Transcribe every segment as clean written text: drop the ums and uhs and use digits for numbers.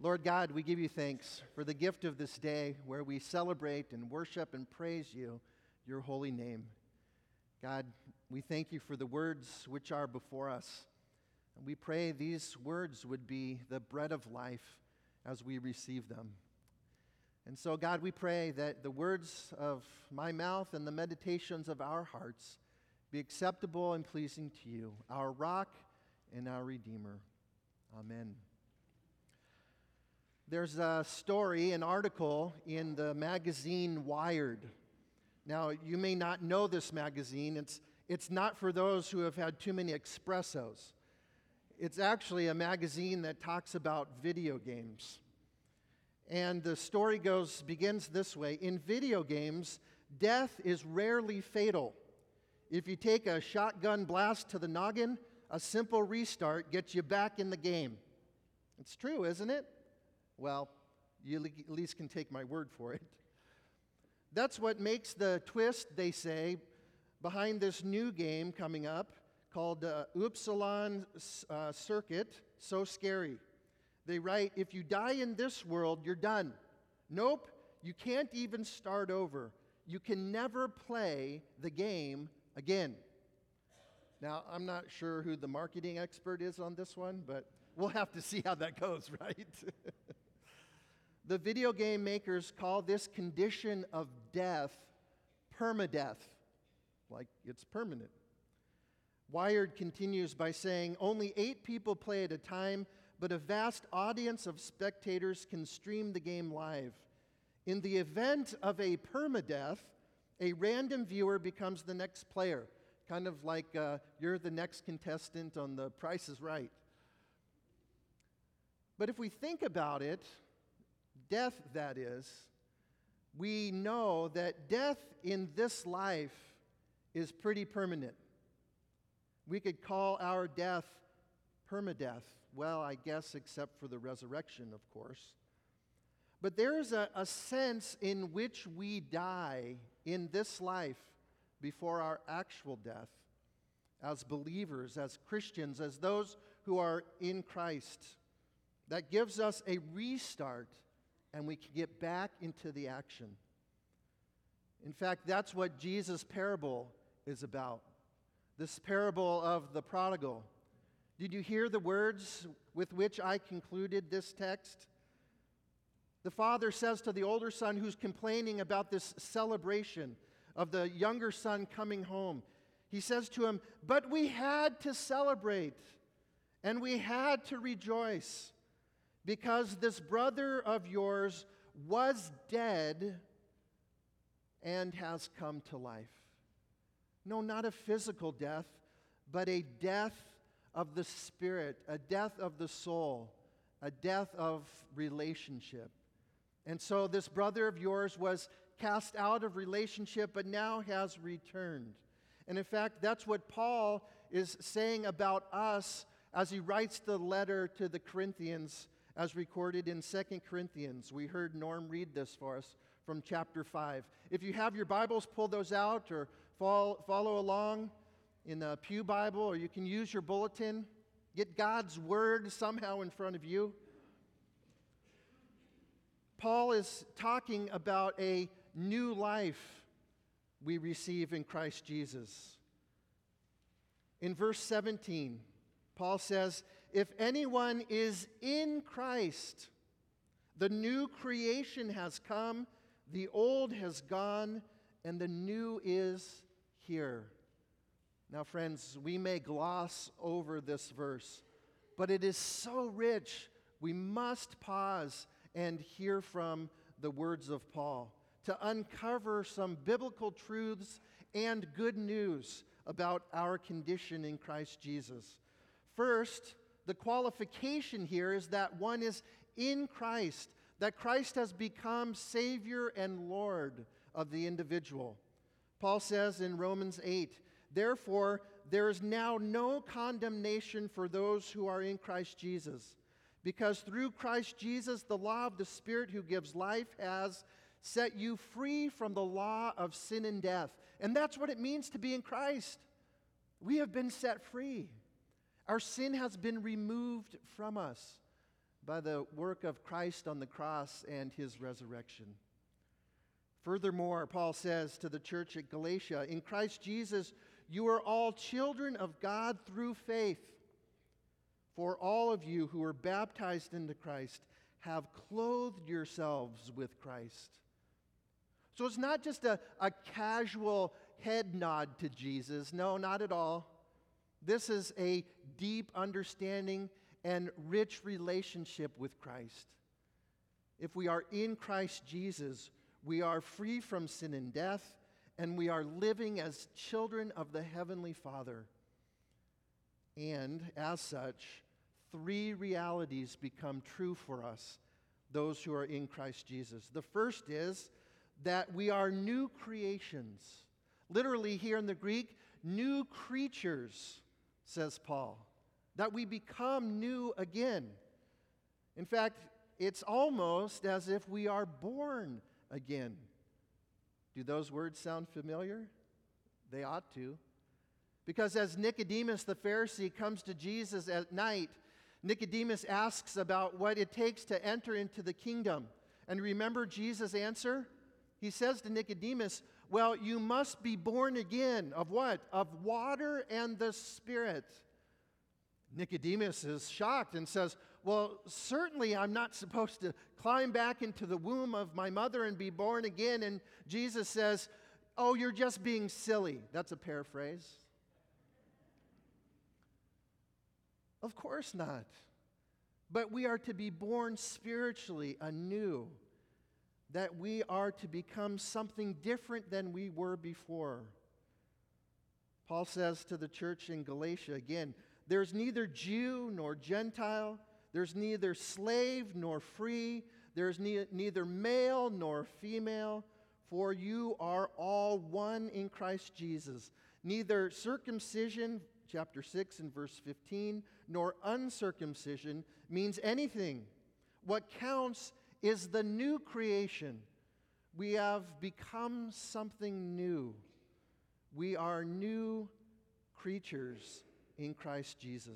Lord God, we give you thanks for the gift of this day where we celebrate and worship and praise you, your holy name. God, we thank you for the words which are before us. And we pray these words would be the bread of life as we receive them. And so, God, we pray that the words of my mouth and the meditations of our hearts be acceptable and pleasing to you, our rock and our Redeemer. Amen. There's a story, an article in the magazine Wired. Now, you may not know this magazine. It's not for those who have had too many espressos. It's actually a magazine that talks about video games. And the story begins this way. In video games, death is rarely fatal. If you take a shotgun blast to the noggin, a simple restart gets you back in the game. It's true, isn't it? Well, you at least can take my word for it. That's what makes the twist, they say, behind this new game coming up called Upsilon Circuit so scary. They write, if you die in this world, you're done. Nope, you can't even start over. You can never play the game again. Now, I'm not sure who the marketing expert is on this one, but we'll have to see how that goes, right? The video game makers call this condition of death permadeath, like it's permanent. Wired continues by saying, only 8 people play at a time, but a vast audience of spectators can stream the game live. In the event of a permadeath, a random viewer becomes the next player, kind of like you're the next contestant on The Price is Right. But if we think about it, death, that is, we know that death in this life is pretty permanent. We could call our death permadeath. Well, I guess except for the resurrection, of course. But there's a sense in which we die in this life before our actual death as believers, as Christians, as those who are in Christ. That gives us a restart, and we can get back into the action. In fact, that's what Jesus' parable is about. This parable of the prodigal. Did you hear the words with which I concluded this text? The father says to the older son who's complaining about this celebration of the younger son coming home, he says to him, "But we had to celebrate, and we had to rejoice, because this brother of yours was dead and has come to life." No, not a physical death, but a death of the spirit, a death of the soul, a death of relationship. And so this brother of yours was cast out of relationship, but now has returned. And in fact, that's what Paul is saying about us as he writes the letter to the Corinthians, as recorded in 2 Corinthians. We heard Norm read this for us from chapter 5. If you have your Bibles, pull those out or follow along in the Pew Bible, or you can use your bulletin. Get God's Word somehow in front of you. Paul is talking about a new life we receive in Christ Jesus. In verse 17, Paul says, if anyone is in Christ, the new creation has come, the old has gone, and the new is here. Now, friends, we may gloss over this verse, but it is so rich, we must pause and hear from the words of Paul to uncover some biblical truths and good news about our condition in Christ Jesus. First, the qualification here is that one is in Christ, that Christ has become Savior and Lord of the individual. Paul says in Romans 8, therefore, there is now no condemnation for those who are in Christ Jesus, because through Christ Jesus, the law of the Spirit who gives life has set you free from the law of sin and death. And that's what it means to be in Christ. We have been set free. Our sin has been removed from us. by the work of Christ on the cross and his resurrection. Furthermore, Paul says to the church at Galatia, in Christ Jesus, you are all children of God through faith. For all of you who are baptized into Christ have clothed yourselves with Christ. So it's not just a casual head nod to Jesus. No, not at all. This is a deep understanding and rich relationship with Christ. If we are in Christ Jesus, we are free from sin and death, and we are living as children of the Heavenly Father. And as such, three realities become true for us, those who are in Christ Jesus. The first is that we are new creations. Literally, here in the Greek, new creatures, says Paul. That we become new again. In fact, it's almost as if we are born again. Do those words sound familiar? They ought to. Because as Nicodemus the Pharisee comes to Jesus at night, Nicodemus asks about what it takes to enter into the kingdom. And remember Jesus' answer? He says to Nicodemus, well, you must be born again. Of what? Of water and the Spirit. Nicodemus is shocked and says, well, certainly I'm not supposed to climb back into the womb of my mother and be born again. And Jesus says, oh, you're just being silly. That's a paraphrase. Of course not. But we are to be born spiritually anew, that we are to become something different than we were before. Paul says to the church in Galatia again, there's neither Jew nor Gentile, there's neither slave nor free, there's neither male nor female, for you are all one in Christ Jesus. Neither circumcision, chapter 6 and verse 15, nor uncircumcision means anything. What counts is the new creation. We have become something new. We are new creatures in Christ Jesus.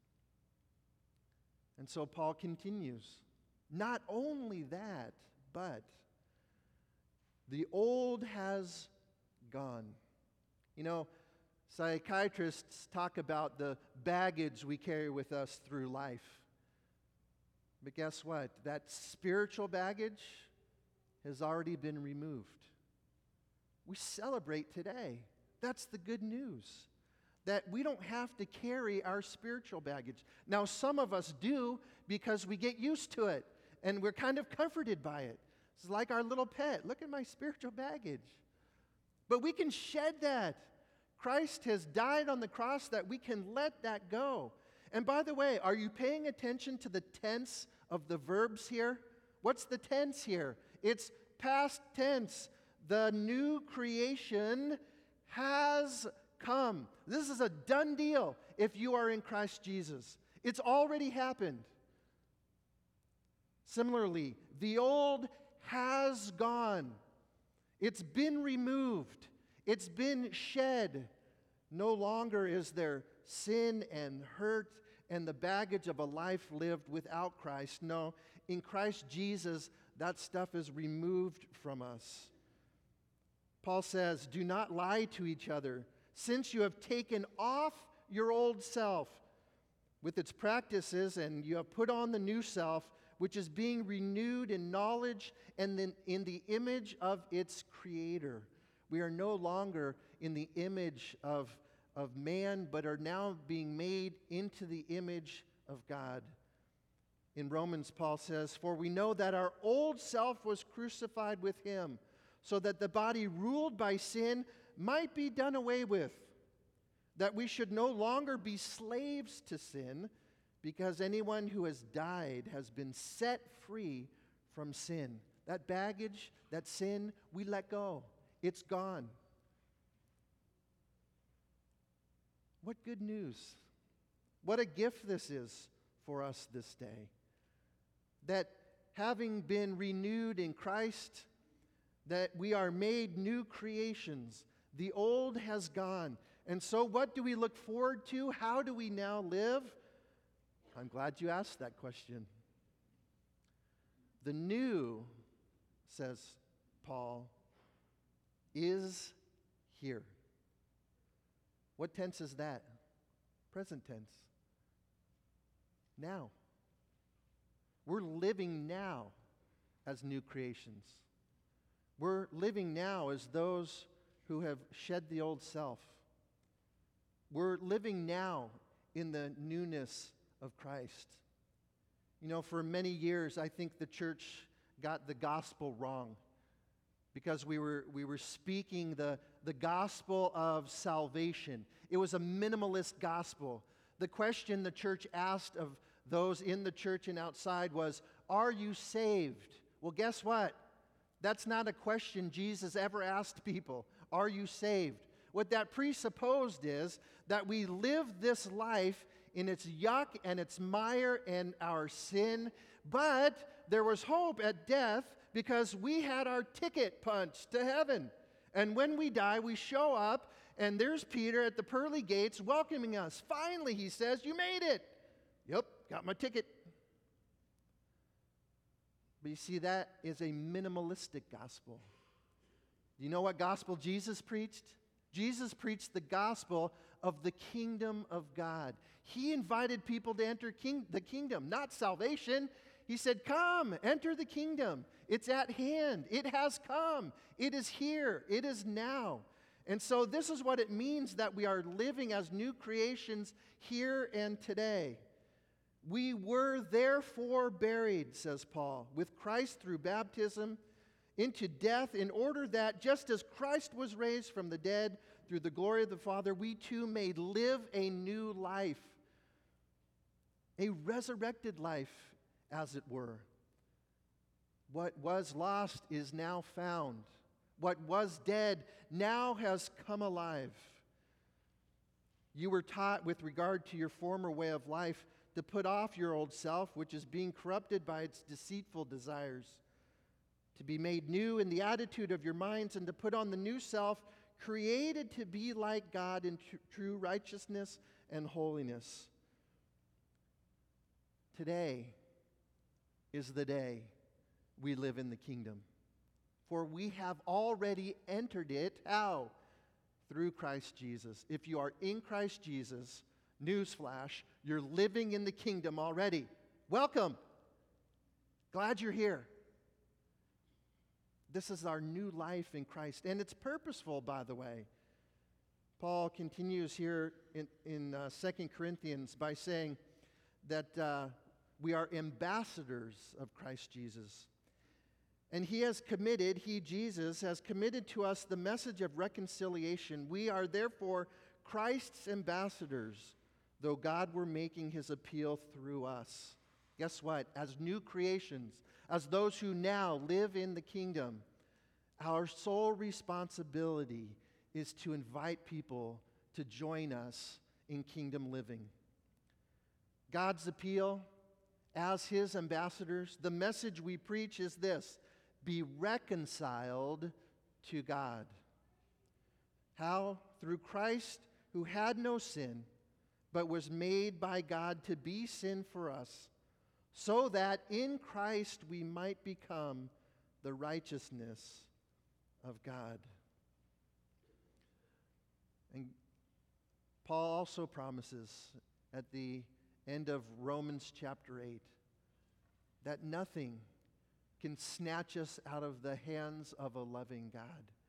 And so Paul continues, not only that, but the old has gone. You know, psychiatrists talk about the baggage we carry with us through life. But guess what? That spiritual baggage has already been removed. We celebrate today. That's the good news. That we don't have to carry our spiritual baggage. Now, some of us do because we get used to it and we're kind of comforted by it. It's like our little pet. Look at my spiritual baggage. But we can shed that. Christ has died on the cross that we can let that go. And by the way, are you paying attention to the tense of the verbs here? What's the tense here? It's past tense. The new creation has come. This is a done deal if you are in Christ Jesus. It's already happened. Similarly, the old has gone. It's been removed. It's been shed. No longer is there sin and hurt and the baggage of a life lived without Christ. No, in Christ Jesus, that stuff is removed from us. Paul says, do not lie to each other, since you have taken off your old self with its practices, and you have put on the new self, which is being renewed in knowledge and then in the image of its creator. We are no longer in the image of man, but are now being made into the image of God. In Romans, Paul says, for we know that our old self was crucified with him, so that the body ruled by sin might be done away with, that we should no longer be slaves to sin, because anyone who has died has been set free from sin. That baggage, that sin, we let go. It's gone. What good news. What a gift this is for us this day. That having been renewed in Christ, that we are made new creations. The old has gone. And so what do we look forward to? How do we now live? I'm glad you asked that question. The new, says Paul, is here. What tense is that? Present tense. Now. We're living now as new creations. We're living now as those who have shed the old self. We're living now in the newness of Christ. You know, for many years, I think the church got the gospel wrong because we were speaking the gospel of salvation. It was a minimalist gospel. The question the church asked of those in the church and outside was, are you saved? Well, guess what? That's not a question Jesus ever asked people. Are you saved? What that presupposed is that we live this life in its yuck and its mire and our sin, but there was hope at death because we had our ticket punched to heaven. And when we die, we show up, and there's Peter at the pearly gates welcoming us. Finally, he says, you made it. Yep, got my ticket. But you see, that is a minimalistic gospel. Do you know what gospel Jesus preached? Jesus preached the gospel of the kingdom of God. He invited people to enter the kingdom, not salvation. He said, come, enter the kingdom. It's at hand. It has come. It is here. It is now. And so this is what it means that we are living as new creations here and today. We were therefore buried, says Paul, with Christ through baptism into death, in order that just as Christ was raised from the dead through the glory of the Father, we too may live a new life, a resurrected life, as it were. What was lost is now found. What was dead now has come alive. You were taught with regard to your former way of life to put off your old self, which is being corrupted by its deceitful desires, to be made new in the attitude of your minds, and to put on the new self, created to be like God in true righteousness and holiness. Today is the day we live in the kingdom. For we have already entered it. How? Through Christ Jesus. If you are in Christ Jesus, newsflash, you're living in the kingdom already. Welcome. Glad you're here. This is our new life in Christ. And it's purposeful, by the way. Paul continues here in 2 Corinthians by saying that we are ambassadors of Christ Jesus. And Jesus, has committed to us the message of reconciliation. We are therefore Christ's ambassadors, though God were making his appeal through us. Guess what? As new creations, as those who now live in the kingdom, our sole responsibility is to invite people to join us in kingdom living. God's appeal, as his ambassadors, the message we preach is this: be reconciled to God. How? Through Christ, who had no sin, but was made by God to be sin for us, so that in Christ we might become the righteousness of God. And Paul also promises at the end of Romans chapter 8 that nothing can snatch us out of the hands of a loving God.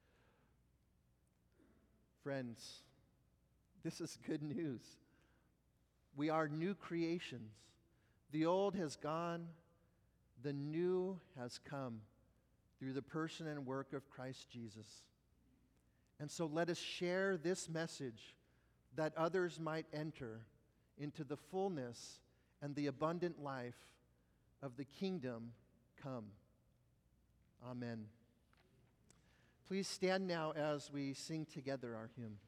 Friends, this is good news. We are new creations. The old has gone, the new has come through the person and work of Christ Jesus. And so let us share this message that others might enter into the fullness and the abundant life of the kingdom come. Amen. Please stand now as we sing together our hymn.